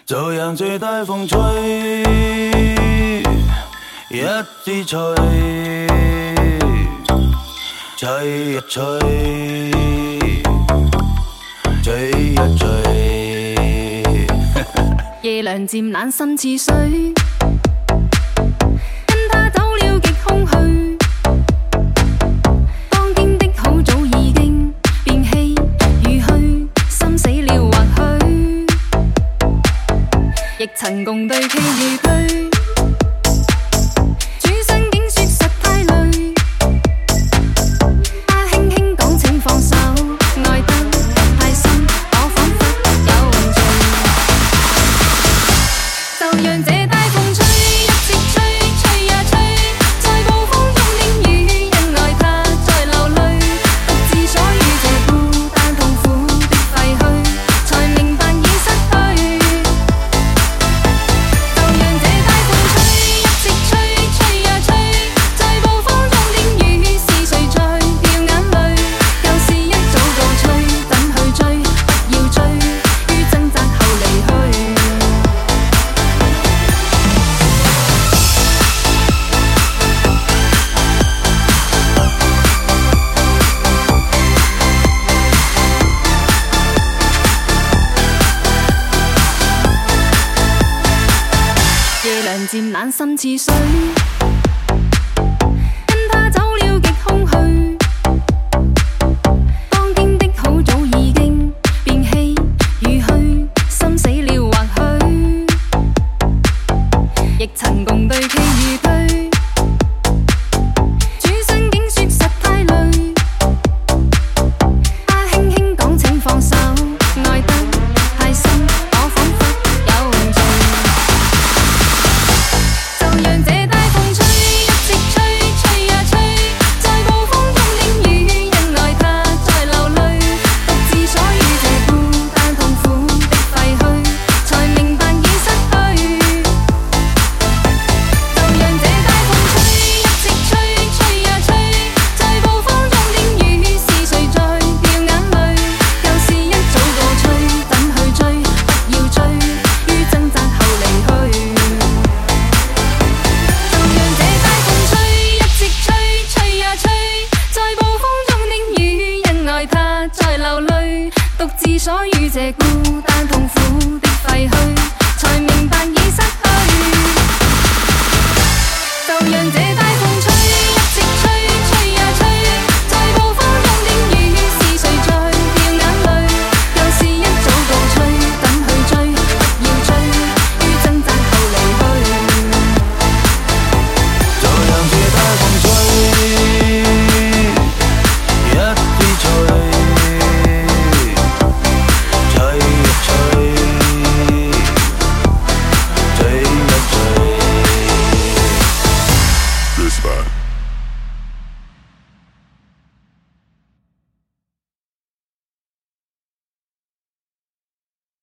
就讓最大風吹，一直吹，吹呀吹，吹呀吹。 夜涼漸冷心似水，跟他走了極空虛。當天的好早已經變氣如虛，心死了或許，亦曾共對棋如居。轉身竟說實太累，他輕輕講請放手，愛得太深，我彷彿有罪。就讓這大風吹，一直吹，吹呀吹，在暴風中的雨，因愛他在流淚，獨自所遇這孤單痛苦的廢墟，才明白已失去。就讓這大風吹，一直吹，吹呀吹，在暴風中的雨，是誰在掉眼淚？舊事一早告吹，等去追，不要追，於掙扎後離去。夜涼漸冷心似水，跟他走了極空虛。